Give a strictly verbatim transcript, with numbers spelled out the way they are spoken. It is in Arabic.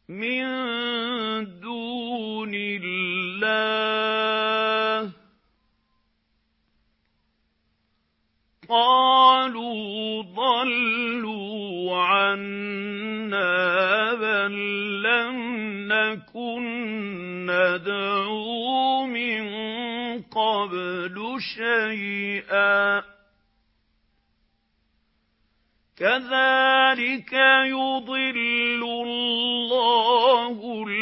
مِن دُونِ اللَّهِ قَالُوا ضَلُّوا عَنَّا بَل لَّمْ نَكُن نَّدْعُو مِن قَبْلُ شَيْئًا ۚ كَذَٰلِكَ يُضِلُّ اللَّهُ